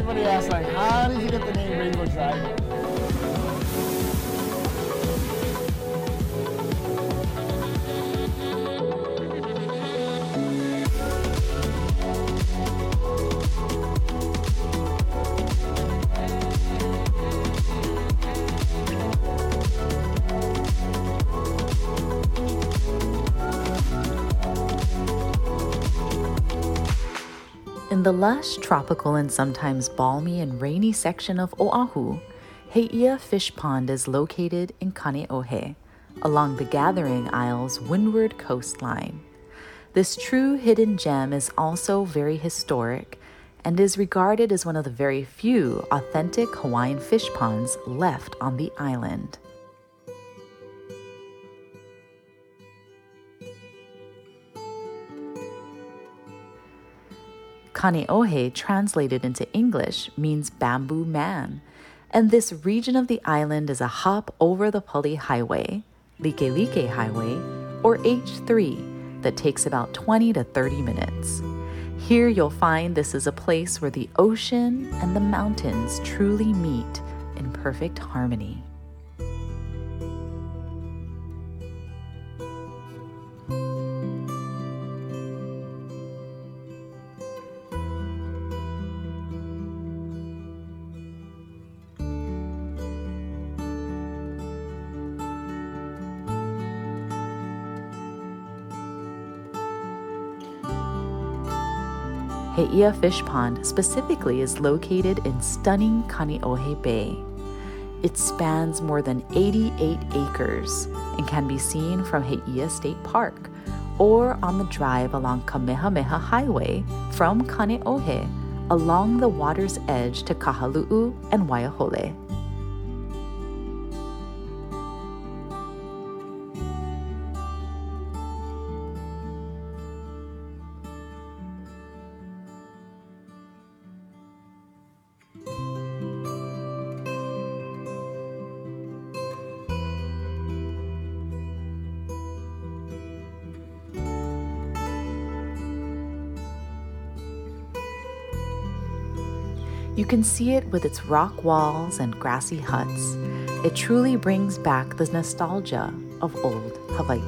Everybody asks, like, how did you get the name Rainbow Dragon? In the lush, tropical, and sometimes balmy and rainy section of Oahu, He'ia Fish Pond is located in Kaneohe, along the Gathering Isle's windward coastline. This true hidden gem is also very historic and is regarded as one of the very few authentic Hawaiian fish ponds left on the island. Kaneohe, translated into English, means bamboo man, and this region of the island is a hop over the Pali Highway, Likelike Highway, or H3, that takes about 20 to 30 minutes. Here you'll find this is a place where the ocean and the mountains truly meet in perfect harmony. He'ia Fish Pond specifically is located in stunning Kaneohe Bay. It spans more than 88 acres and can be seen from He'ia State Park or on the drive along Kamehameha Highway from Kaneohe along the water's edge to Kahalu'u and Waiahole. You can see it with its rock walls and grassy huts. It truly brings back the nostalgia of old Hawaii.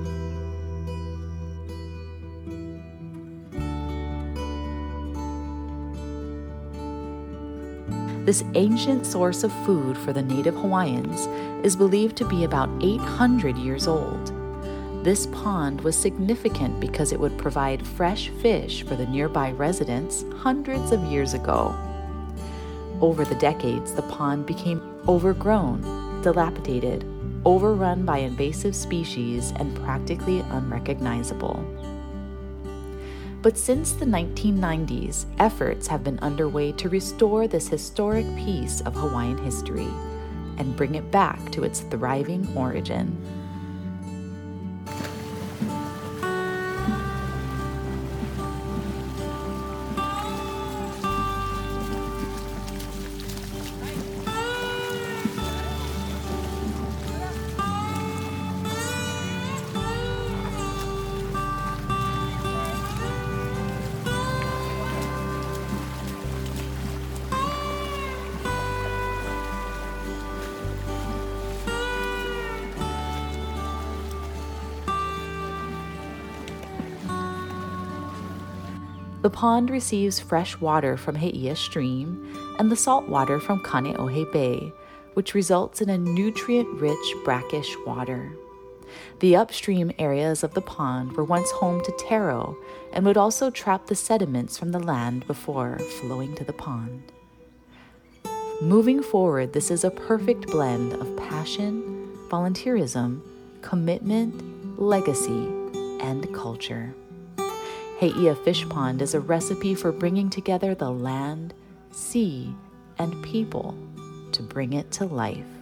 This ancient source of food for the native Hawaiians is believed to be about 800 years old. This pond was significant because it would provide fresh fish for the nearby residents hundreds of years ago. Over the decades, the pond became overgrown, dilapidated, overrun by invasive species, and practically unrecognizable. But since the 1990s, efforts have been underway to restore this historic piece of Hawaiian history and bring it back to its thriving origin. The pond receives fresh water from He'ia Stream and the salt water from Kaneohe Bay, which results in a nutrient-rich, brackish water. The upstream areas of the pond were once home to taro and would also trap the sediments from the land before flowing to the pond. Moving forward, this is a perfect blend of passion, volunteerism, commitment, legacy, and culture. He'ia Fish Pond is a recipe for bringing together the land, sea, and people to bring it to life.